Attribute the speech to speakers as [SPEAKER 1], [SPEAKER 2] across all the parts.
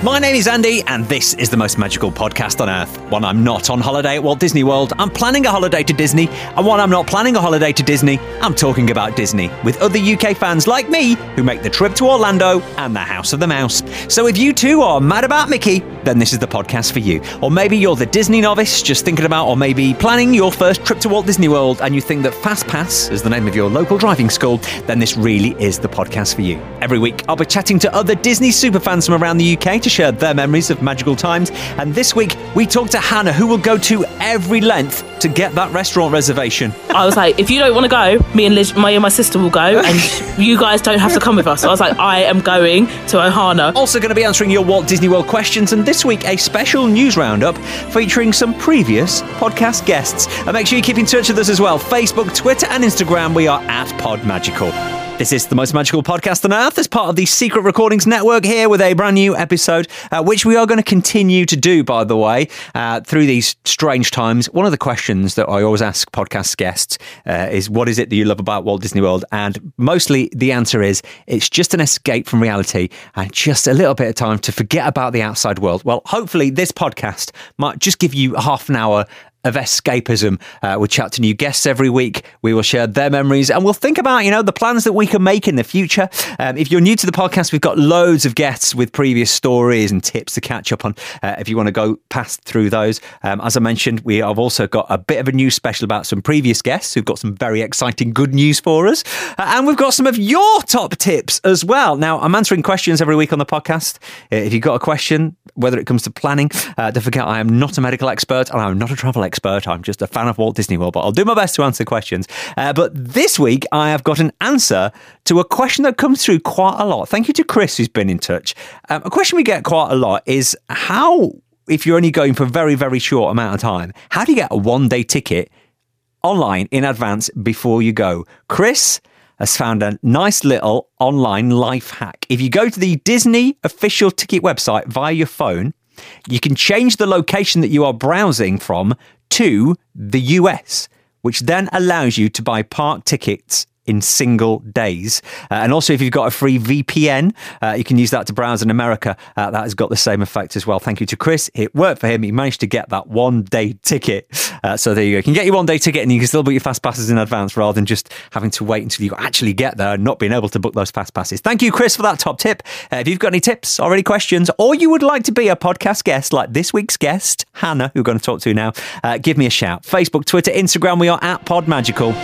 [SPEAKER 1] My name is Andy, and this is the most magical podcast on earth. When I'm not on holiday at Walt Disney World, I'm planning a holiday to Disney. And when I'm not planning a holiday to Disney, I'm talking about Disney with other UK fans like me who make the trip to Orlando and the House of the Mouse. So if you too are mad about Mickey, then this is the podcast for you. Or maybe you're the Disney novice just thinking about or maybe planning your first trip to Walt Disney World and you think that FastPass is the name of your local driving school, then this really is the podcast for you. Every week, I'll be chatting to other Disney superfans from around the UK to share their memories of magical times. And this week, we talk to Hannah, who will go to every length to get that restaurant reservation.
[SPEAKER 2] I was like, if you don't want to go, me and Liz, my sister will go, and you guys don't have to come with us. So I was like, I am going to Ohana.
[SPEAKER 1] Also going to be answering your Walt Disney World questions, and this week, a special news roundup featuring some previous podcast guests. And make sure you keep in touch with us as well. Facebook, Twitter, and Instagram, we are at PodMagical. This is the most magical podcast on earth as part of the Secret Recordings Network here with a brand new episode, which we are going to continue to do, by the way, through these strange times. One of the questions that I always ask podcast guests is, what is it that you love about Walt Disney World? And mostly the answer is, it's just an escape from reality and just a little bit of time to forget about the outside world. Well, hopefully this podcast might just give you half an hour of escapism. We'll chat to new guests every week. We will share their memories and we'll think about, the plans that we can make in the future. If you're new to the podcast, we've got loads of guests with previous stories and tips to catch up on if you want to go past through those. As I mentioned, we have also got a bit of a news special about some previous guests who've got some very exciting good news for us. And we've got some of your top tips as well. Now, I'm answering questions every week on the podcast. If you've got a question, whether it comes to planning, don't forget I am not a medical expert and I'm not a travel expert. I'm just a fan of Walt Disney World, but I'll do my best to answer questions. But this week, I have got an answer to a question that comes through quite a lot. Thank you to Chris, who's been in touch. A question we get quite a lot is how, if you're only going for a very, very short amount of time, how do you get a one-day ticket online in advance before you go? Chris has found a nice little online life hack. If you go to the Disney official ticket website via your phone, you can change the location that you are browsing from to the US, which then allows you to buy park tickets in single days. And also, if you've got a free VPN, you can use that to browse in America. That has got the same effect as well. Thank you to Chris. It worked for him. He managed to get that one-day ticket. So there you go. You can get your one-day ticket and you can still book your fast passes in advance rather than just having to wait until you actually get there and not being able to book those fast passes. Thank you, Chris, for that top tip. If you've got any tips or any questions, or you would like to be a podcast guest like this week's guest, Hannah, who we're going to talk to now, give me a shout. Facebook, Twitter, Instagram, we are at PodMagical.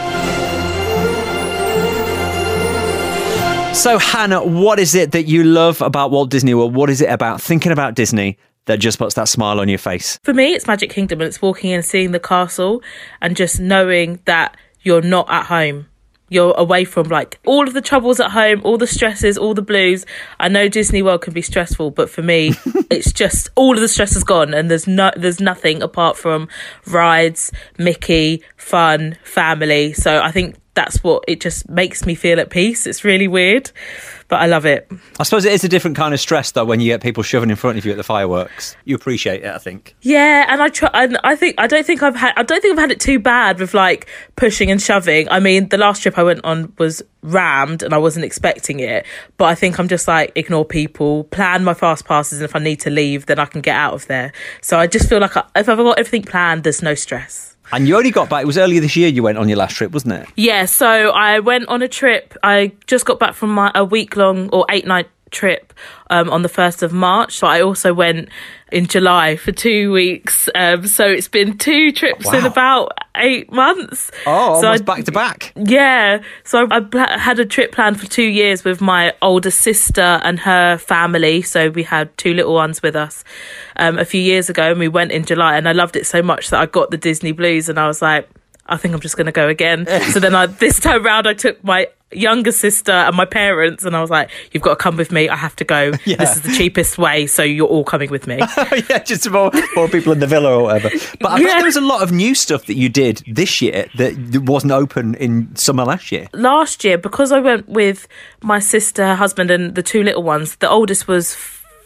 [SPEAKER 1] So, Hannah, what is it that you love about Walt Disney World? What is it about thinking about Disney that just puts that smile on your face?
[SPEAKER 2] For me, it's Magic Kingdom, and it's walking in, seeing the castle and just knowing that you're not at home. You're away from all of the troubles at home, all the stresses, all the blues. I know Disney World can be stressful, but for me, it's just all of the stress is gone and there's nothing apart from rides, Mickey, fun, family. So I think that's what it just makes me feel at peace. It's really weird, but I love it.
[SPEAKER 1] I suppose it is a different kind of stress though when you get people shoving in front of you at the fireworks. You appreciate it, I think.
[SPEAKER 2] Yeah, and I don't think I've had it too bad with pushing and shoving. I mean, the last trip I went on was rammed and I wasn't expecting it, but I think I'm just ignore people, plan my fast passes, and if I need to leave, then I can get out of there. So I just feel like if I've got everything planned, there's no stress.
[SPEAKER 1] And you only got back, it was earlier this year you went on your last trip, wasn't it?
[SPEAKER 2] Yeah, so I went on a trip. I just got back from a week-long or 8-night trip on the 1st of March. But I also went in July for 2 weeks. So it's been 2 trips in about 8 months.
[SPEAKER 1] Oh,
[SPEAKER 2] so
[SPEAKER 1] almost back to back.
[SPEAKER 2] Yeah. So I had a trip planned for 2 years with my older sister and her family. So we had 2 little ones with us a few years ago, and we went in July, and I loved it so much that I got the Disney blues, and I was like, I think I'm just going to go again. So then this time round, I took my younger sister and my parents, and I was like, you've got to come with me. I have to go. Yeah. This is the cheapest way, so you're all coming with me.
[SPEAKER 1] Yeah, just more people in the villa or whatever. But I bet there was a lot of new stuff that you did this year that wasn't open in summer last year.
[SPEAKER 2] Last year, because I went with my sister, her husband, and the 2 little ones, the oldest was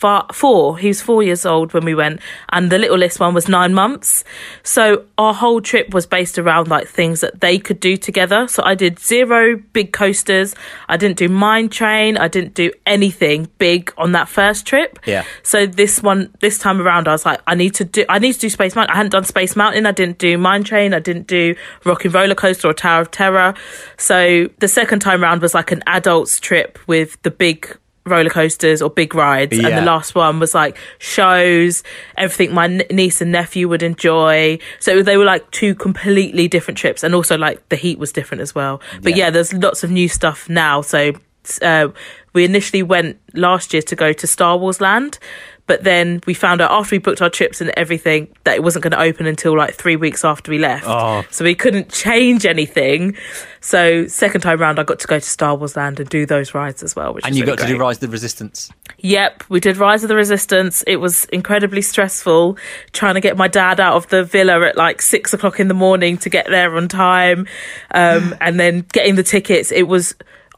[SPEAKER 2] 4. He was 4 years old when we went, and the littlest one was 9 months. So our whole trip was based around like things that they could do together. So I did 0 big coasters. I didn't do Mine Train. I didn't do anything big on that first trip.
[SPEAKER 1] Yeah.
[SPEAKER 2] So this time around, I was like, I need to do Space Mountain. I hadn't done Space Mountain. I didn't do Mine Train. I didn't do Rocking Roller Coaster or Tower of Terror. So the second time round was like an adults trip with the big roller coasters or big rides, and the last one was like shows, everything my niece and nephew would enjoy. So they were like 2 completely different trips, and also like the heat was different as well. But there's lots of new stuff now. So we initially went last year to go to Star Wars Land, but then we found out after we booked our trips and everything that it wasn't going to open until like 3 weeks after we left. So we couldn't change anything. So second time round, I got to go to Star Wars Land and do those rides as well.
[SPEAKER 1] And you got to do Rise of the Resistance.
[SPEAKER 2] Yep, we did Rise of the Resistance. It was incredibly stressful trying to get my dad out of the villa at like 6 o'clock in the morning to get there on time, and then getting the tickets. It was,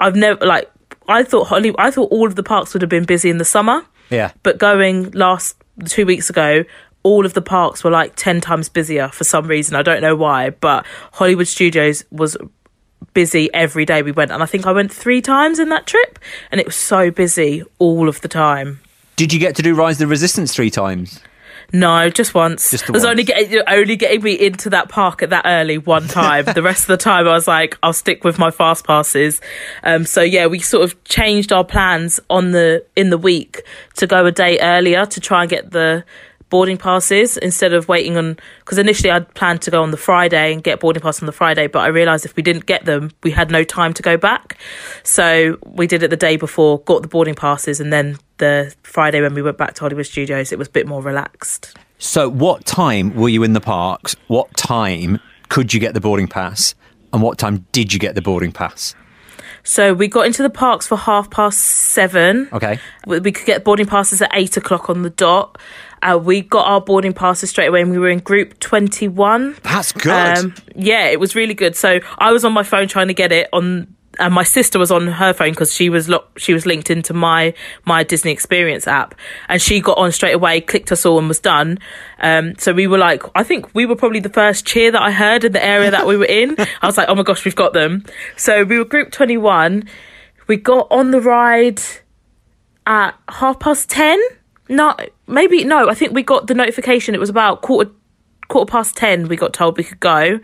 [SPEAKER 2] I thought all of the parks would have been busy in the summer.
[SPEAKER 1] Yeah.
[SPEAKER 2] But going 2 weeks ago, all of the parks were like 10 times busier for some reason. I don't know why, but Hollywood Studios was busy every day we went. And I think I went 3 times in that trip, and it was so busy all of the time.
[SPEAKER 1] Did you get to do Rise of the Resistance 3 times?
[SPEAKER 2] No, just once.
[SPEAKER 1] Just
[SPEAKER 2] it was only getting me into that park at that early one time. The rest of the time I was like, I'll stick with my fast passes. So yeah, we sort of changed our plans in the week to go a day earlier to try and get the boarding passes instead of waiting on, because initially I'd planned to go on the Friday and get boarding pass on the Friday, but I realised if we didn't get them, we had no time to go back. So we did it the day before, got the boarding passes, and then the Friday when we went back to Hollywood Studios, it was a bit more relaxed.
[SPEAKER 1] So what time were you in the parks? What time could you get the boarding pass? And what time did you get the boarding pass?
[SPEAKER 2] So we got into the parks for 7:30.
[SPEAKER 1] Okay.
[SPEAKER 2] We could get boarding passes at 8 o'clock on the dot. We got our boarding passes straight away, and we were in group 21.
[SPEAKER 1] That's good.
[SPEAKER 2] Yeah, it was really good. So I was on my phone trying to get it on, and my sister was on her phone because she was linked into my Disney Experience app, and she got on straight away, clicked us all, and was done. So we were like, I think we were probably the first cheer that I heard in the area that we were in. I was like, oh my gosh, we've got them. So we were group 21. We got on the ride at 10:30. No, I think we got the notification. It was about quarter past 10. We got told we could go.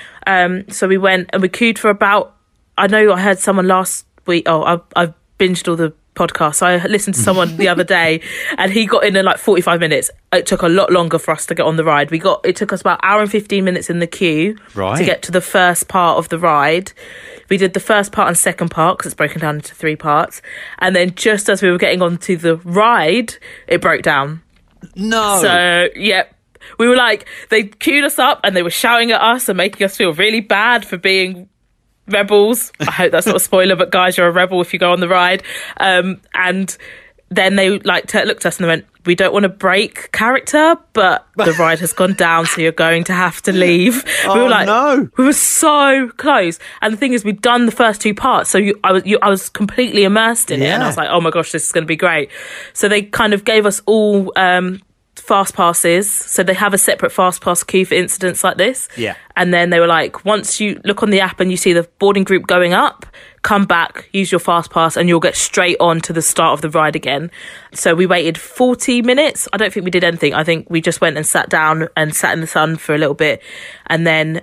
[SPEAKER 2] So we went and we queued for about, I know I heard someone last week. I've binged all the podcasts. So I listened to someone the other day, and he got in like 45 minutes. It took a lot longer for us to get on the ride. It took us about an hour and 15 minutes in the queue to get to the first part of the ride. We did the first part and second part because it's broken down into 3 parts. And then just as we were getting onto the ride, it broke down.
[SPEAKER 1] No.
[SPEAKER 2] So, yep. We were like, they queued us up and they were shouting at us and making us feel really bad for being rebels. I hope that's not a spoiler, but guys, you're a rebel if you go on the ride. And then they looked at us and they went, we don't want to break character, but the ride has gone down, so you're going to have to leave. We were like, no. We were so close. And the thing is, we'd done the first 2 parts, so I was completely immersed in it. And I was like, oh my gosh, this is going to be great. So they kind of gave us all fast passes, so they have a separate fast pass queue for incidents like this.
[SPEAKER 1] Yeah.
[SPEAKER 2] And then they were like, once you look on the app and you see the boarding group going up, come back, use your fast pass, and you'll get straight on to the start of the ride again. So we waited 40 minutes. I don't think we did anything. I think we just went and sat down and sat in the sun for a little bit, and then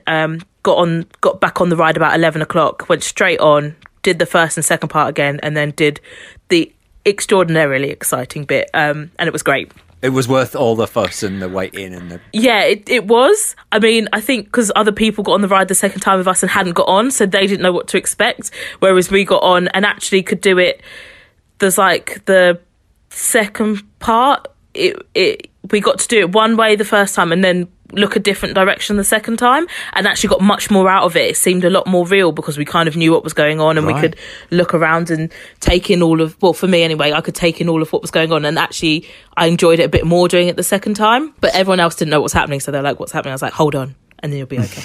[SPEAKER 2] got back on the ride about 11 o'clock, went straight on, did the first and second part again, and then did the extraordinarily exciting bit, and it was great.
[SPEAKER 1] It was worth all the fuss and the waiting and the...
[SPEAKER 2] Yeah, it was. I mean, I think because other people got on the ride the second time with us and hadn't got on, so they didn't know what to expect, whereas we got on and actually could do it. There's like the second part, we got to do it one way the first time and then look a different direction the second time, and actually got much more out of it. It seemed a lot more real because we kind of knew what was going on, and we could look around and take in all of, well, for me anyway, I could take in all of what was going on, and actually I enjoyed it a bit more doing it the second time. But everyone else didn't know what was happening, so they're like, what's happening? I was like, hold on. and then you'll be okay.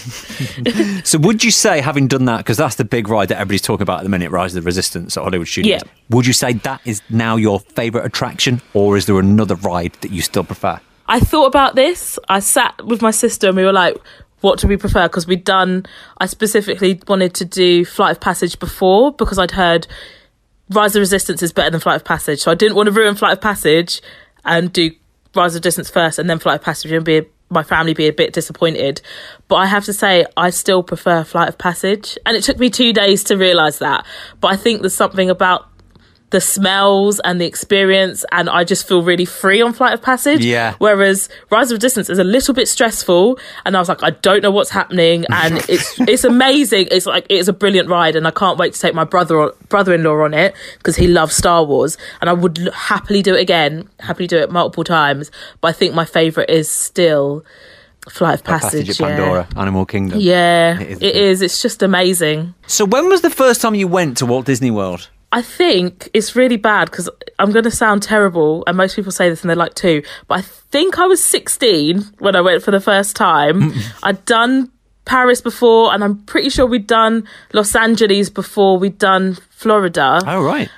[SPEAKER 1] So would you say, having done that, because that's the big ride that everybody's talking about at the minute, Rise of the Resistance at Hollywood Studios, would you say that is now your favourite attraction, or is there another ride that you still prefer?
[SPEAKER 2] I thought about this. I sat with my sister and we were like, what do we prefer? Because I specifically wanted to do Flight of Passage before, because I'd heard Rise of the Resistance is better than Flight of Passage. So I didn't want to ruin Flight of Passage and do Rise of the Resistance first and then Flight of Passage and my family be a bit disappointed. But I have to say, I still prefer Flight of Passage. And it took me 2 days to realise that. But I think there's something about the smells and the experience, and I just feel really free on Flight of Passage.
[SPEAKER 1] Yeah.
[SPEAKER 2] Whereas Rise of Resistance is a little bit stressful, and I was like, I don't know what's happening, and it's amazing. It's a brilliant ride, and I can't wait to take my brother-in-law on it because he loves Star Wars, and I would happily do it again, happily do it multiple times. But I think my favourite is still Flight of Passage.
[SPEAKER 1] At Pandora, Animal Kingdom.
[SPEAKER 2] Yeah, it is. It's just amazing.
[SPEAKER 1] So when was the first time you went to Walt Disney World?
[SPEAKER 2] I think it's really bad because I'm going to sound terrible, and most people say this and they're like too, but I think I was 16 when I went for the first time. I'd done Paris before, and I'm pretty sure we'd done Los Angeles before we'd done Florida.
[SPEAKER 1] Oh, right.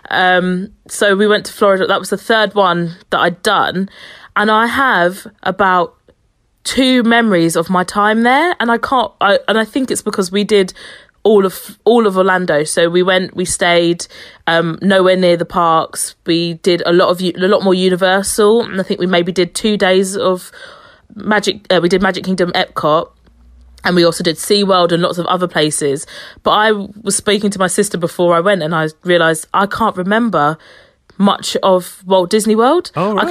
[SPEAKER 2] So we went to Florida. That was the third one that I'd done. And I have about 2 memories of my time there, and I think it's because we did all of Orlando. So we stayed nowhere near the parks. We did a lot more Universal, and I think we maybe did 2 days of Magic. We did Magic Kingdom, Epcot, and we also did SeaWorld and lots of other places. But I was speaking to my sister before I went, and I realised I can't remember much of Walt Disney World.
[SPEAKER 1] Oh, right.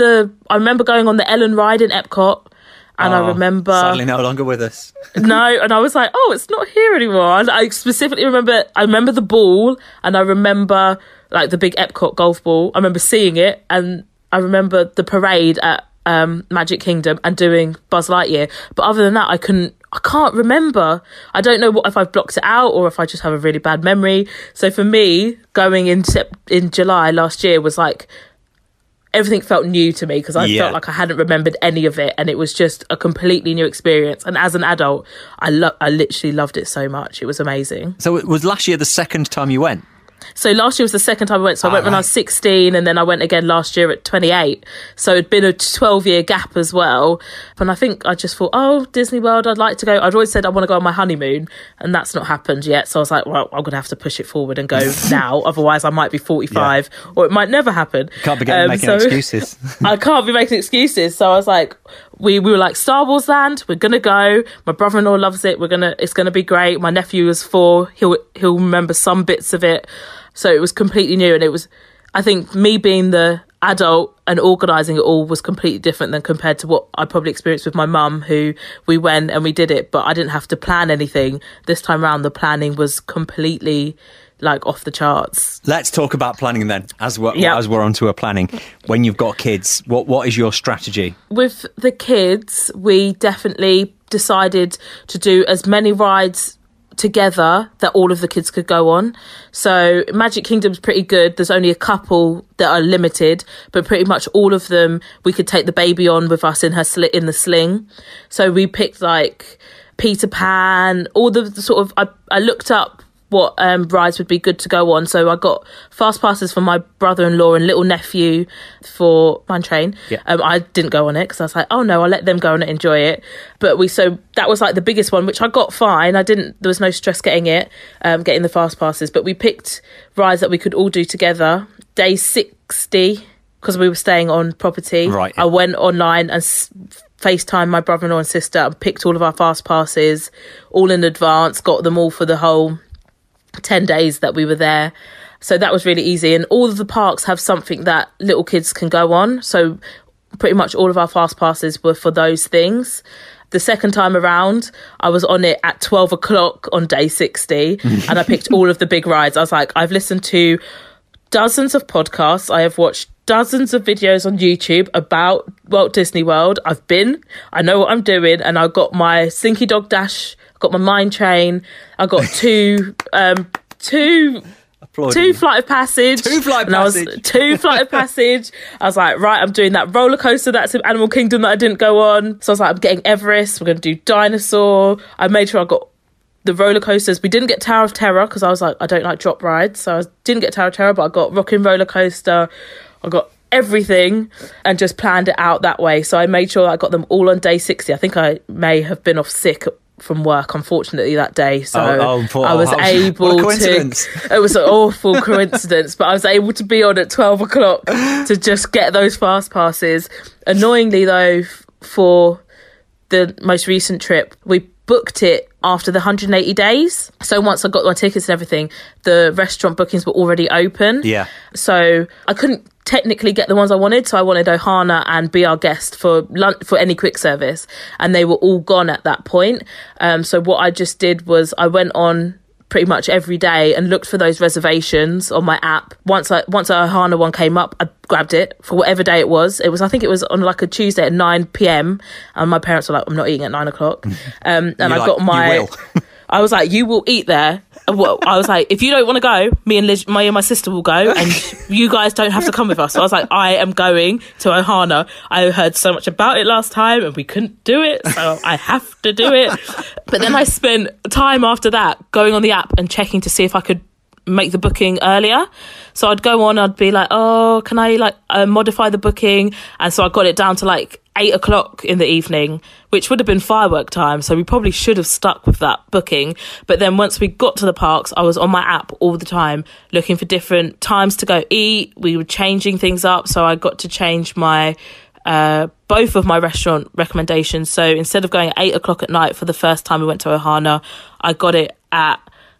[SPEAKER 2] I remember going on the Ellen ride in Epcot. And I remember...
[SPEAKER 1] Sadly no longer with us.
[SPEAKER 2] No, and I was like, oh, it's not here anymore. I specifically remember the ball, and I remember like the big Epcot golf ball. I remember seeing it, and I remember the parade at Magic Kingdom and doing Buzz Lightyear. But other than that, I can't remember. I don't know if I've blocked it out or if I just have a really bad memory. So for me, going in July last year was like... everything felt new to me because I felt like I hadn't remembered any of it, and it was just a completely new experience. And as an adult, I literally loved it so much. It was amazing.
[SPEAKER 1] So it was last year the second time you went?
[SPEAKER 2] So last year was the second time I went. So I went when I was 16, and then I went again last year at 28. So it'd been a 12-year gap as well. And I think I just thought, oh, Disney World, I'd like to go. I'd always said I want to go on my honeymoon, and that's not happened yet. So I was like, well, I'm going to have to push it forward and go now. Otherwise, I might be 45 or it might never happen.
[SPEAKER 1] Can't be making excuses.
[SPEAKER 2] I can't be making excuses. So I was like, we were like, Star Wars Land, we're going to go. My brother-in-law loves it. It's going to be great. My nephew is 4. He'll remember some bits of it. So it was completely new, and it was, I think, me being the adult and organising it all was completely different than compared to what I probably experienced with my mum, who we went and we did it, but I didn't have to plan anything. This time around, the planning was completely like off the charts.
[SPEAKER 1] Let's talk about planning then, as we're onto a planning. When you've got kids, what is your strategy? With
[SPEAKER 2] the kids, we definitely decided to do as many rides together that all of the kids could go on. So Magic Kingdom's pretty good. There's only a couple that are limited, but pretty much all of them we could take the baby on with us in the sling. So we picked like Peter Pan, all the sort of, I looked up what rides would be good to go on. So I got fast passes for my brother-in-law and little nephew for Mine Train. Yeah. I didn't go on it because I was like, oh no, I'll let them go and enjoy it. But so that was like the biggest one, which I got fine. There was no stress getting the fast passes. But we picked rides that we could all do together. Day 60, because we were staying on property. Right. I went online and FaceTime my brother-in-law and sister and picked all of our fast passes all in advance, got them all for the whole 10 days that we were there. So that was really easy, and all of the parks have something that little kids can go on, so pretty much all of our fast passes were for those things. The second time around, I was on it at 12 o'clock on day 60 and I picked all of the big rides. I was like, I've listened to dozens of podcasts, I have watched dozens of videos on YouTube about Walt Disney World. I know what I'm doing, and I got my Slinky Dog Dash, got my Mine Train, I got two 2 Flight of Passage.
[SPEAKER 1] 2 Flight of Passage.
[SPEAKER 2] 2 Flight of Passage. I was like, right, I'm doing that roller coaster that's in Animal Kingdom that I didn't go on. So I was like, I'm getting Everest. We're going to do Dinosaur. I made sure I got the roller coasters. We didn't get Tower of Terror because I was like, I don't like drop rides. So I didn't get Tower of Terror, but I got Rockin' Roller Coaster. I got everything and just planned it out that way. So I made sure I got them all on day 60. I think I may have been off sick from work, unfortunately, that day. So I was able to... It was an awful coincidence, but I was able to be on at 12 o'clock to just get those fast passes. Annoyingly, though, for the most recent trip, we booked it after the 180 days. So once I got my tickets and everything, the restaurant bookings were already open.
[SPEAKER 1] Yeah.
[SPEAKER 2] So I couldn't technically get the ones I wanted. So I wanted Ohana and Be Our Guest for any quick service. And they were all gone at that point. So what I just did was I went on pretty much every day and looked for those reservations on my app. Once a Ohana one came up, I grabbed it for whatever day it was. I think it was on like a Tuesday at 9 p.m. And my parents were like, I'm not eating at 9 o'clock. And I got my... I was like, you will eat there. I was like, if you don't want to go, me and Liz, my sister will go, and you guys don't have to come with us. So I was like, I am going to Ohana. I heard so much about it last time and we couldn't do it, so I have to do it. But then I spent time after that going on the app and checking to see if I could make the booking earlier. So I'd go on, I'd be like, oh, can I modify the booking? And so I got it down to like 8 o'clock in the evening, which would have been firework time. So we probably should have stuck with that booking. But then once we got to the parks, I was on my app all the time looking for different times to go eat. We were changing things up. So I got to change my both of my restaurant recommendations. So instead of going at 8 o'clock at night for the first time we went to Ohana, I got it at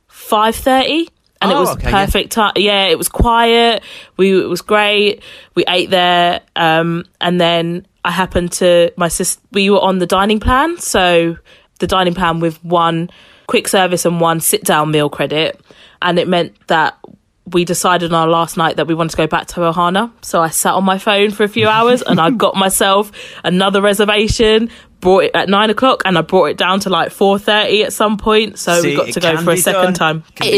[SPEAKER 2] 5:30. And it was perfect time. Yeah, it was quiet. It was great. We ate there. And then I happened to, we were on the dining plan. So the dining plan with 1 quick service and 1 sit down meal credit. And it meant that we decided on our last night that we wanted to go back to Ohana. So I sat on my phone for a few hours and I got myself another reservation, brought it at 9 o'clock, and I brought it down to like 4:30 at some point. So we got to go for a second time. It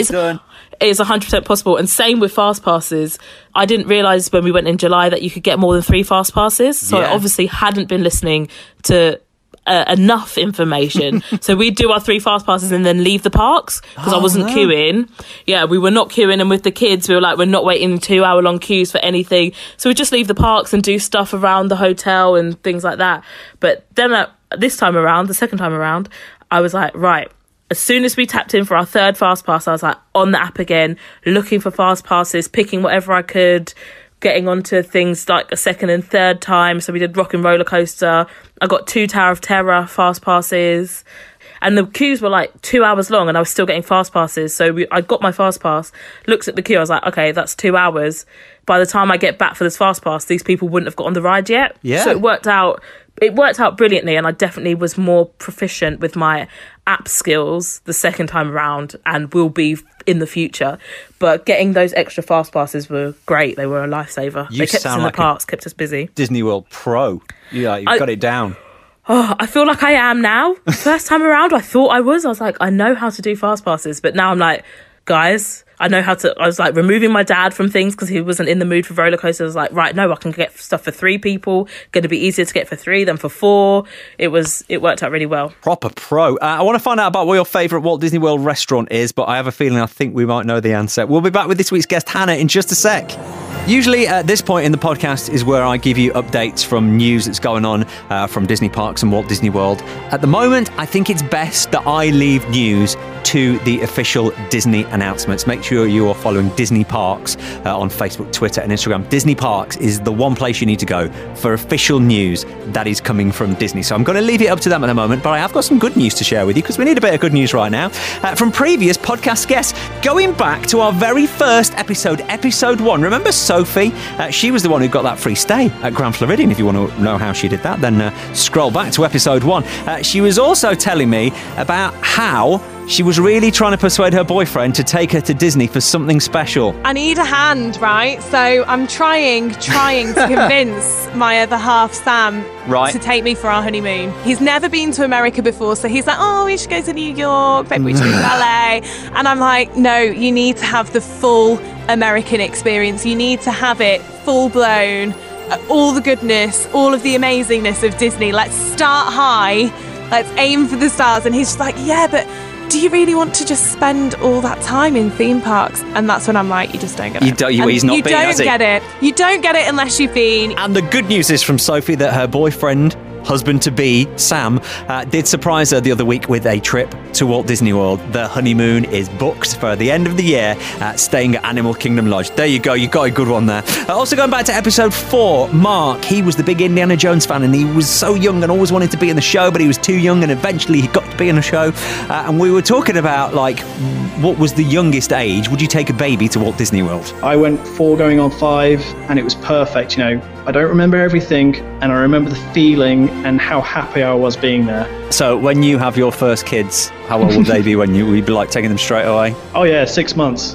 [SPEAKER 2] is 100% possible. And same with fast passes. I didn't realise when we went in July that you could get more than 3 fast passes. So I obviously hadn't been listening to enough information. So we'd do our 3 fast passes and then leave the parks because I wasn't queuing. Yeah, we were not queuing. And with the kids, we were like, we're not waiting 2-hour long queues for anything. So we'd just leave the parks and do stuff around the hotel and things like that. But then this time around, the second time around, I was like, right, as soon as we tapped in for our 3rd fast pass, I was like on the app again, looking for fast passes, picking whatever I could, getting onto things like a 2nd and 3rd time. So we did Rockin' Roller Coaster. I got 2 Tower of Terror fast passes. And the queues were like 2 hours long and I was still getting fast passes. So I got my fast pass, looked at the queue. I was like, okay, that's 2 hours. By the time I get back for this fast pass, these people wouldn't have got on the ride yet. Yeah. So it worked out brilliantly, and I definitely was more proficient with my app skills the second time around and will be in the future. But getting those extra fast passes were great. They were a lifesaver. They kept us in the parks, kept us busy.
[SPEAKER 1] Disney World pro. You've got it down.
[SPEAKER 2] Oh, I feel like I am now. First time around, I thought I was like, I know how to do fast passes. But now I'm like, guys, I know how to. I was like removing my dad from things because he wasn't in the mood for roller coasters. I was like, right, no, I can get stuff for 3 people. Going to be easier to get for 3 than for 4. It worked out really well.
[SPEAKER 1] Proper pro. I want to find out about what your favourite Walt Disney World restaurant is, but I have a feeling I think we might know the answer. We'll be back with this week's guest, Hannah, in just a sec. Usually at this point in the podcast is where I give you updates from news that's going on from Disney parks and Walt Disney World. At the moment, I think it's best that I leave news to the official Disney announcements. Make sure you are following Disney Parks on Facebook, Twitter and Instagram. Disney Parks is the one place you need to go for official news that is coming from Disney. So I'm going to leave it up to them at the moment, but I have got some good news to share with you because we need a bit of good news right now. From previous podcast guests, going back to our very first episode 1. Remember Sophie? She was the one who got that free stay at Grand Floridian. If you want to know how she did that, then scroll back to episode 1. She was also telling me about how She was really trying to persuade her boyfriend to take her to Disney for something special.
[SPEAKER 3] I need a hand, right? So I'm trying to convince my other half, Sam, to take me for our honeymoon. He's never been to America before, so he's like, oh, we should go to New York, maybe we should go to LA. And I'm like, no, you need to have the full American experience. You need to have it full blown, all the goodness, all of the amazingness of Disney. Let's start high, let's aim for the stars. And he's just like, yeah, but do you really want to just spend all that time in theme parks? And that's when I'm like, you just don't get it.
[SPEAKER 1] He's not been, has he?
[SPEAKER 3] You don't get it. You don't get it unless you've been.
[SPEAKER 1] And the good news is from Sophie that her boyfriend, husband-to-be, Sam, did surprise her the other week with a trip to Walt Disney World. The honeymoon is booked for the end of the year, staying at Animal Kingdom Lodge. There you go, you got a good one there. Also going back to episode 4, Mark, he was the big Indiana Jones fan and he was so young and always wanted to be in the show, but he was too young and eventually he got to be in a show. And we were talking about, like, what was the youngest age? Would you take a baby to Walt Disney World?
[SPEAKER 4] I went 4 going on 5 and it was perfect, you know. I don't remember everything, and I remember the feeling and how happy I was being there.
[SPEAKER 1] So when you have your first kids, how old will they be when will you be like taking them straight away?
[SPEAKER 4] Oh yeah, 6 months.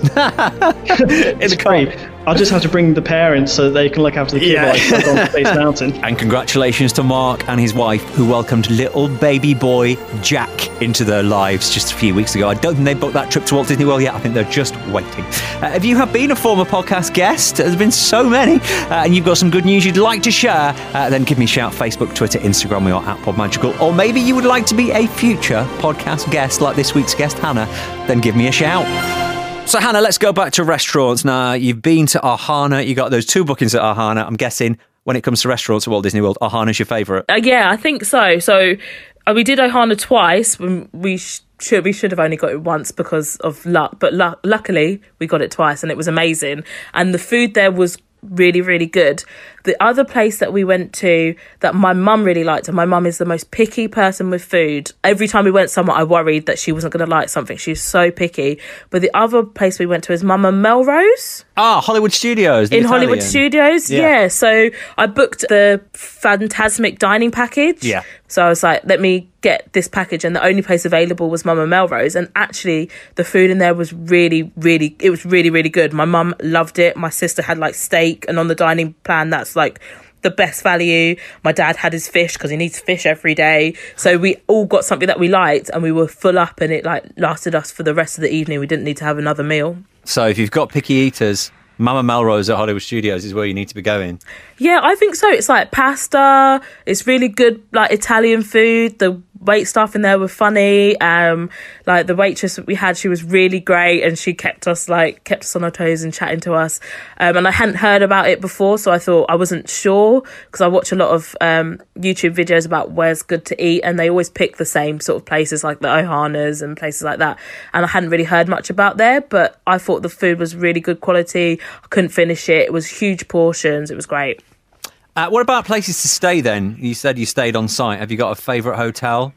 [SPEAKER 4] It's great. I'll just have to bring the parents so that they can look after the kid while I go on Space Mountain. And
[SPEAKER 1] congratulations to Mark and his wife, who welcomed little baby boy Jack into their lives just a few weeks ago. I don't think they booked that trip to Walt Disney World yet. I think they're just waiting. If you have been a former podcast guest, there's been so many, and you've got some good news you'd like to share, then give me a shout. Facebook, Twitter, Instagram, we are at Podmagical. Or maybe you would like to be a future podcast guest like this week's guest, Hannah, then give me a shout. So, Hannah, let's go back to restaurants. Now, you've been to Ohana. You got those 2 bookings at Ohana. I'm guessing when it comes to restaurants at Walt Disney World, Ohana's your favourite.
[SPEAKER 2] Yeah, I think so. So, we did Ohana twice. We should have only got it once because of luck. But luckily, we got it twice and it was amazing. And the food there was really, really good. The other place that we went to that my mum really liked, and my mum is the most picky person with food. Every time we went somewhere, I worried that she wasn't going to like something. She's so picky. But the other place we went to is Mama Melrose.
[SPEAKER 1] Hollywood Studios.
[SPEAKER 2] In Hollywood Studios, yeah. So I booked the Fantasmic dining package.
[SPEAKER 1] Yeah.
[SPEAKER 2] So I was like, let me get this package. And the only place available was Mama Melrose. And actually, the food in there was really, really good. My mum loved it. My sister had like steak. And on the dining plan, that's like the best value. My dad had his fish because he needs fish every day. So we all got something that we liked and we were full up and it like lasted us for the rest of the evening. We didn't need to have another meal.
[SPEAKER 1] So if you've got picky eaters, Mama Melrose at Hollywood Studios is where you need to be going.
[SPEAKER 2] Yeah, I think so. It's like pasta. It's really good, like Italian food. The wait staff in there were funny. Like the waitress that we had, she was really great, and she kept us on our toes and chatting to us. And I hadn't heard about it before, so I thought, I wasn't sure because I watch a lot of YouTube videos about where's good to eat, and they always pick the same sort of places like the Ohanas and places like that. And I hadn't really heard much about there, but I thought the food was really good quality. I couldn't finish it. It was huge portions. It was great.
[SPEAKER 1] What about places to stay then? You said you stayed on site. Have you got a favourite hotel?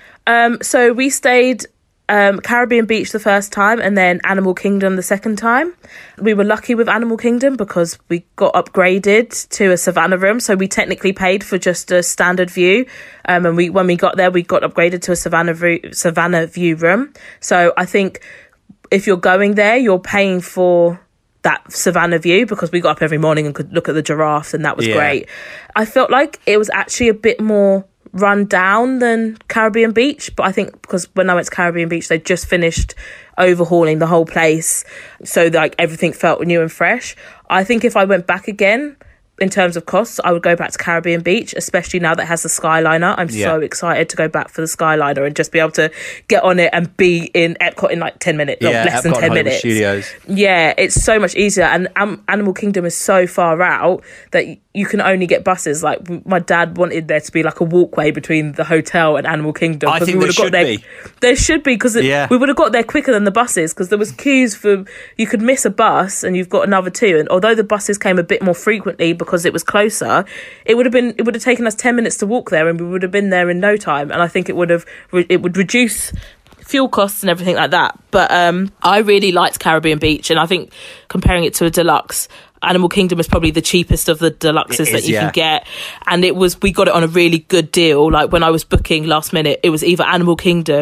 [SPEAKER 2] So we stayed Caribbean Beach the first time and then Animal Kingdom the second time. We were lucky with Animal Kingdom because we got upgraded to a Savannah room. So we technically paid for just a standard view. And when we got there, we got upgraded to a Savannah view room. So I think if you're going there, you're paying for that Savannah view because we got up every morning and could look at the giraffes, and that was great. I felt like it was actually a bit more run down than Caribbean Beach, but I think because when I went to Caribbean Beach, they just finished overhauling the whole place, so like everything felt new and fresh. I think if I went back again, in terms of costs, I would go back to Caribbean Beach, especially now that it has the Skyliner. I'm so excited to go back for the Skyliner and just be able to get on it and be in Epcot in like 10 minutes, less than 10 minutes.
[SPEAKER 1] Studios.
[SPEAKER 2] Yeah, it's so much easier. And Animal Kingdom is so far out that you can only get buses. Like my dad wanted there to be like a walkway between the hotel and Animal Kingdom.
[SPEAKER 1] I think there should be.
[SPEAKER 2] There should be, because we would have got there quicker than the buses, because there was queues for, you could miss a bus and you've got another 2. And although the buses came a bit more frequently because it was closer, it would have taken us 10 minutes to walk there and we would have been there in no time. And I think it would reduce fuel costs and everything like that. But I really liked Caribbean Beach, and I think comparing it to a deluxe, Animal Kingdom is probably the cheapest of the deluxes that you can get. And we got it on a really good deal. Like when I was booking last minute, it was either Animal Kingdom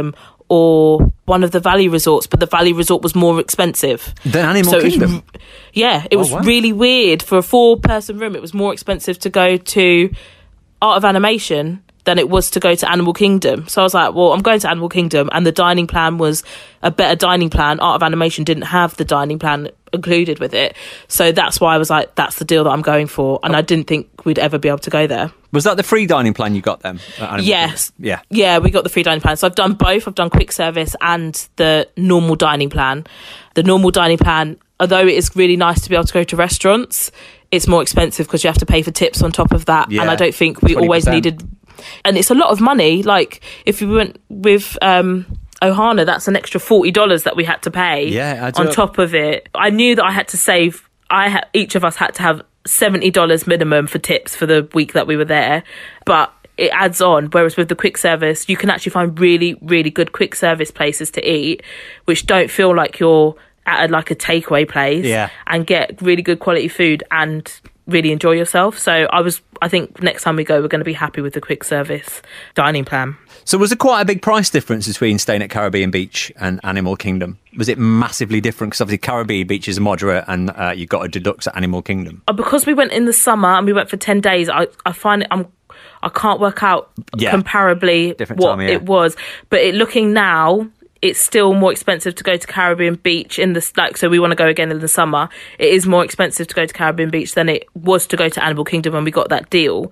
[SPEAKER 2] or one of the Valley resorts, but the Valley resort was more expensive
[SPEAKER 1] than Animal Kingdom.
[SPEAKER 2] It was really weird. For a 4-person room, it was more expensive to go to Art of Animation than it was to go to Animal Kingdom. So I was like, well, I'm going to Animal Kingdom, and the dining plan was a better dining plan. Art of Animation didn't have the dining plan included with it. So that's why I was like, that's the deal that I'm going for. And I didn't think we'd ever be able to go there.
[SPEAKER 1] Was that the free dining plan you got then?
[SPEAKER 2] Yes.
[SPEAKER 1] Yeah.
[SPEAKER 2] Yeah, we got the free dining plan. So I've done both. I've done quick service and the normal dining plan. The normal dining plan, although it is really nice to be able to go to restaurants, it's more expensive because you have to pay for tips on top of that. Yeah, and I don't think we 20%. Always needed... And it's a lot of money. Like, if we went with Ohana, that's an extra $40 that we had to pay on top of it. I knew that I had to save... each of us had to have $70 minimum for tips for the week that we were there. But it adds on. Whereas with the quick service, you can actually find really, really good quick service places to eat, which don't feel like you're at a takeaway place, and get really good quality food and really enjoy yourself. So I think next time we go, we're going to be happy with the quick service dining plan.
[SPEAKER 1] So was there quite a big price difference between staying at Caribbean Beach and Animal Kingdom? Was it massively different? Because obviously Caribbean Beach is moderate and you got a deluxe at Animal Kingdom.
[SPEAKER 2] Because we went in the summer and we went for 10 days, I find it, I can't work out comparably different what it was. But looking now, it's still more expensive to go to Caribbean Beach so we want to go again in the summer. It is more expensive to go to Caribbean Beach than it was to go to Animal Kingdom when we got that deal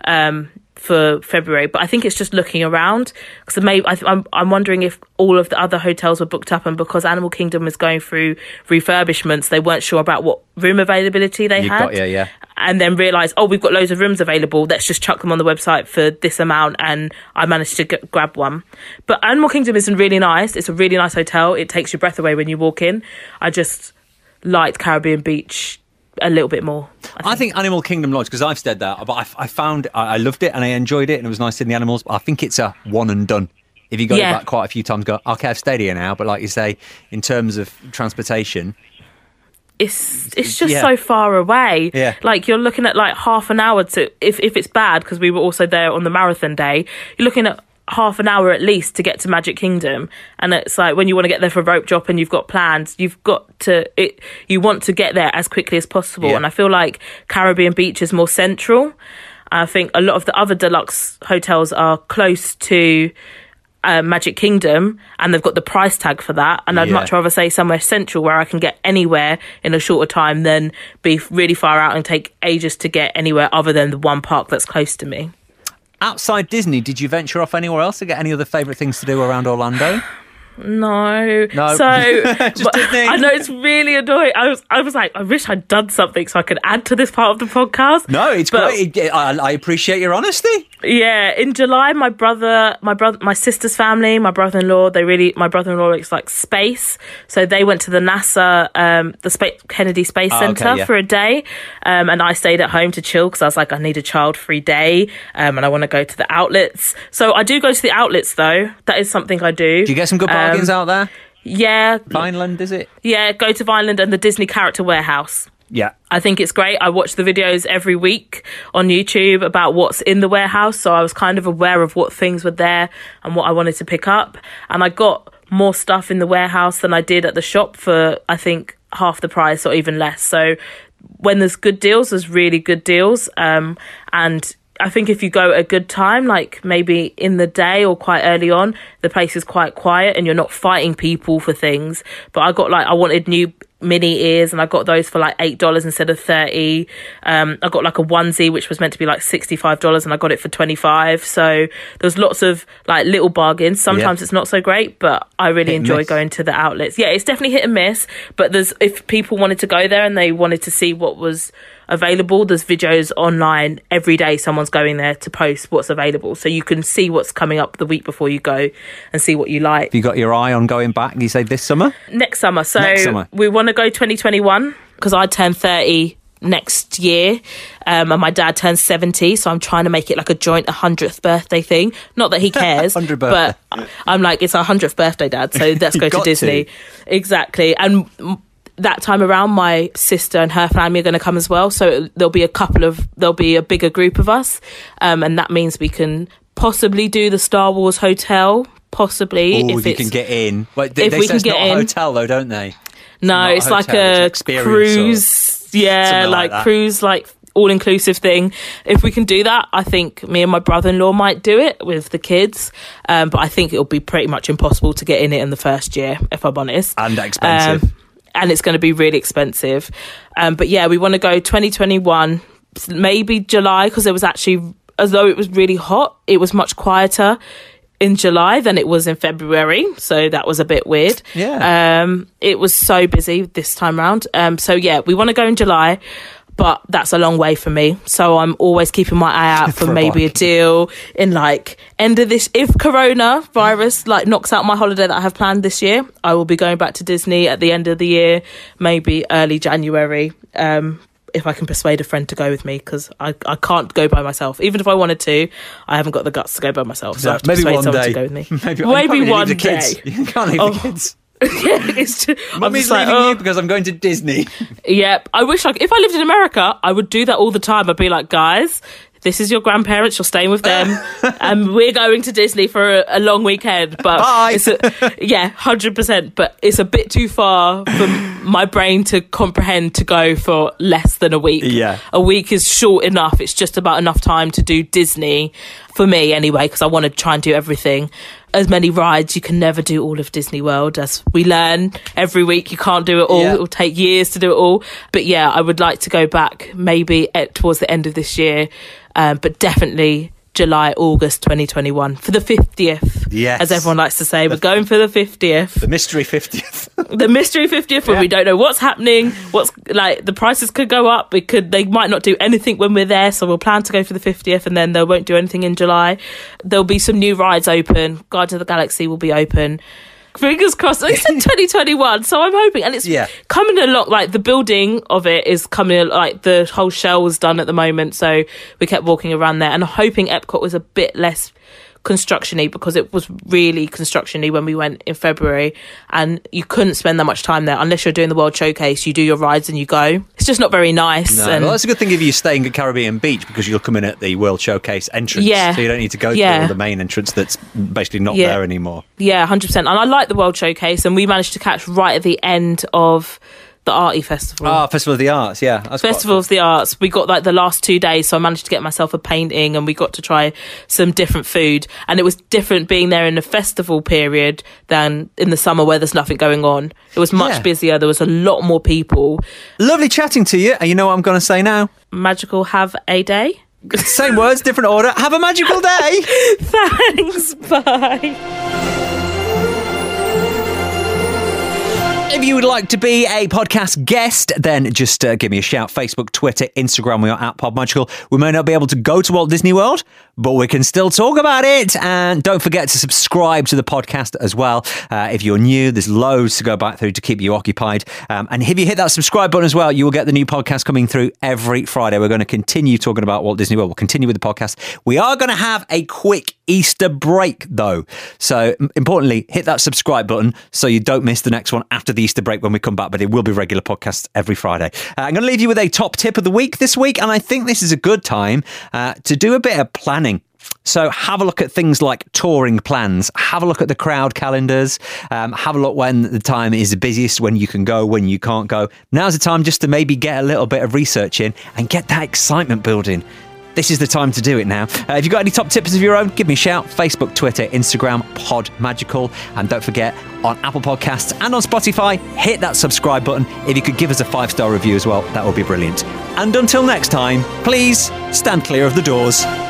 [SPEAKER 2] for February. But I think it's just looking around, because I'm wondering if all of the other hotels were booked up, and because Animal Kingdom is going through refurbishments, they weren't sure about what room availability they had. And then realised, we've got loads of rooms available, let's just chuck them on the website for this amount, and I managed to grab one. But Animal Kingdom is really nice. It's a really nice hotel. It takes your breath away when you walk in. I just liked Caribbean Beach a little bit more.
[SPEAKER 1] I think Animal Kingdom Lodge, because I've stayed there, but I found I loved it and I enjoyed it and it was nice seeing the animals. But I think it's a one and done. If you go back quite a few times, okay, I've stayed here now, but like you say, in terms of transportation,
[SPEAKER 2] it's just so far away.
[SPEAKER 1] Yeah.
[SPEAKER 2] Like, you're looking at like half an hour to, if it's bad, because we were also there on the marathon day, you're looking at half an hour at least to get to Magic Kingdom. And it's like, when you want to get there for a rope drop and you've got plans, you want to get there as quickly as possible. And I feel like Caribbean Beach is more central. I think a lot of the other deluxe hotels are close to Magic Kingdom, and they've got the price tag for that. And I'd much rather say somewhere central where I can get anywhere in a shorter time than be really far out and take ages to get anywhere other than the one park that's close to me.
[SPEAKER 1] Outside Disney, did you venture off anywhere else to get any other favourite things to do around Orlando?
[SPEAKER 2] No.
[SPEAKER 1] So just Disney.
[SPEAKER 2] I know it's really annoying. I was like, I wish I'd done something so I could add to this part of the podcast.
[SPEAKER 1] No, it's great. I appreciate your honesty.
[SPEAKER 2] Yeah, in July, my sister's family, my brother-in-law, my brother-in-law likes like space, so they went to the NASA, Kennedy Space Center for a day, and I stayed at home to chill because I was like, I need a child-free day, and I want to go to the outlets. So I do go to the outlets though. That is something I do.
[SPEAKER 1] Do you get some good bargains out there?
[SPEAKER 2] Yeah.
[SPEAKER 1] Vineland, is it?
[SPEAKER 2] Yeah, go to Vineland and the Disney Character Warehouse.
[SPEAKER 1] Yeah.
[SPEAKER 2] I think it's great. I watch the videos every week on YouTube about what's in the warehouse, so I was kind of aware of what things were there and what I wanted to pick up. And I got more stuff in the warehouse than I did at the shop for, I think, half the price or even less. So when there's good deals, there's really good deals. And I think if you go at a good time, like maybe in the day or quite early on, the place is quite quiet and you're not fighting people for things. But I wanted new mini ears and I got those for like $8 instead of $30. I got like a onesie which was meant to be like $65 and I got it for $25. So there's lots of like little bargains. Sometimes it's not so great, but I really enjoy going to the outlets. Yeah, it's definitely hit and miss, but if people wanted to go there and they wanted to see what was available, there's videos online every day. Someone's going there to post what's available, so you can see what's coming up the week before you go and see what you like.
[SPEAKER 1] Have you got your eye on going back? You say this summer?
[SPEAKER 2] Next summer. So we want to go 2021 because I turn 30 next year, and my dad turns 70, so I'm trying to make it like a joint 100th birthday thing. Not that he cares, but I'm like, it's our 100th birthday, Dad, so let's go to Disney. Exactly. And that time around, my sister and her family are going to come as well, so there'll be a bigger group of us, and that means we can possibly do the Star Wars hotel, possibly.
[SPEAKER 1] If you can get in. Well, they
[SPEAKER 2] if we
[SPEAKER 1] say
[SPEAKER 2] can
[SPEAKER 1] it's
[SPEAKER 2] get
[SPEAKER 1] not
[SPEAKER 2] in.
[SPEAKER 1] a hotel, though, don't they?
[SPEAKER 2] No, it's like a cruise. Yeah, like cruise, like all-inclusive thing. If we can do that, I think me and my brother-in-law might do it with the kids. But I think it'll be pretty much impossible to get in it in the first year, if I'm honest.
[SPEAKER 1] And expensive.
[SPEAKER 2] And it's going to be really expensive. But yeah, we want to go 2021, maybe July, because there was actually, although it was really hot, it was much quieter in July than it was in February, so that was a bit weird. It was so busy this time round. So yeah, we want to go in July, but that's a long way for me, so I'm always keeping my eye out for maybe a deal in like end of this. If coronavirus like knocks out my holiday that I have planned this year, I will be going back to Disney at the end of the year, maybe early January, if I can persuade a friend to go with me, because I can't go by myself. Even if I wanted to, I haven't got the guts to go by myself. So I have to
[SPEAKER 1] maybe
[SPEAKER 2] persuade
[SPEAKER 1] one
[SPEAKER 2] someone
[SPEAKER 1] day.
[SPEAKER 2] to go with me.
[SPEAKER 1] Maybe
[SPEAKER 2] one
[SPEAKER 1] the
[SPEAKER 2] day.
[SPEAKER 1] kids. You can't leave the kids.
[SPEAKER 2] It's just,
[SPEAKER 1] Mummy's leaving you because I'm going to Disney.
[SPEAKER 2] Yep. I wish if I lived in America, I would do that all the time. I'd be like, guys, this is your grandparents, you're staying with them, and we're going to Disney for a long weekend. But
[SPEAKER 1] Bye.
[SPEAKER 2] 100%. But it's a bit too far for my brain to comprehend to go for less than a week.
[SPEAKER 1] Yeah.
[SPEAKER 2] A week is short enough. It's just about enough time to do Disney, for me anyway, because I want to try and do everything. As many rides, you can never do all of Disney World, as we learn every week. You can't do it all.
[SPEAKER 1] Yeah.
[SPEAKER 2] It will take years to do it all. But yeah, I would like to go back maybe towards the end of this year, but definitely July, August 2021 for the 50th.
[SPEAKER 1] Yes.
[SPEAKER 2] As everyone likes to say, we're going for the 50th.
[SPEAKER 1] The mystery 50th.
[SPEAKER 2] The mystery 50th, where we don't know what's happening. What's like, the prices could go up. They might not do anything when we're there, so we'll plan to go for the 50th, and then they won't do anything in July. There'll be some new rides open. Guardians of the Galaxy will be open. Fingers crossed. It's in 2021, so I'm hoping, and it's coming along. Like the building of it is coming, like the whole shell was done at the moment, so we kept walking around there, and hoping Epcot was a bit less construction-y, because it was really construction-y when we went in February, and you couldn't spend that much time there unless you're doing the World Showcase. You do your rides and you go. It's just not very nice.
[SPEAKER 1] No, well, that's a good thing if you're staying at Caribbean Beach, because you'll come in at the World Showcase entrance, so you don't need to go through the main entrance that's basically not there anymore. Yeah,
[SPEAKER 2] 100%. And I like the World Showcase, and we managed to catch right at the end of the Arty Festival.
[SPEAKER 1] Festival of the Arts, yeah.
[SPEAKER 2] Festival of the Arts. We got like the last 2 days, so I managed to get myself a painting, and we got to try some different food. And it was different being there in the festival period than in the summer where there's nothing going on. It was much busier. There was a lot more people.
[SPEAKER 1] Lovely chatting to you. And you know what I'm going to say now?
[SPEAKER 2] Magical, have a day.
[SPEAKER 1] Same words, different order. Have a magical day.
[SPEAKER 2] Thanks. Bye.
[SPEAKER 1] If you would like to be a podcast guest, then just give me a shout. Facebook, Twitter, Instagram, we are at PodMagical. We may not be able to go to Walt Disney World, but we can still talk about it. And don't forget to subscribe to the podcast as well. If you're new, there's loads to go back through to keep you occupied. And if you hit that subscribe button as well, you will get the new podcast coming through every Friday. We're going to continue talking about Walt Disney World. We'll continue with the podcast. We are going to have a quick Easter break, though. So importantly, hit that subscribe button so you don't miss the next one after the Easter break when we come back, but it will be regular podcasts every Friday. I'm going to leave you with a top tip of the week this week, and I think this is a good time to do a bit of planning. So have a look at things like touring plans, have a look at the crowd calendars, have a look when the time is the busiest, when you can go, when you can't go. Now's the time just to maybe get a little bit of research in and get that excitement building. This is the time to do it now. If you've got any top tips of your own, give me a shout. Facebook, Twitter, Instagram, PodMagical. And don't forget, on Apple Podcasts and on Spotify, hit that subscribe button. If you could give us a 5-star review as well, that would be brilliant. And until next time, please stand clear of the doors.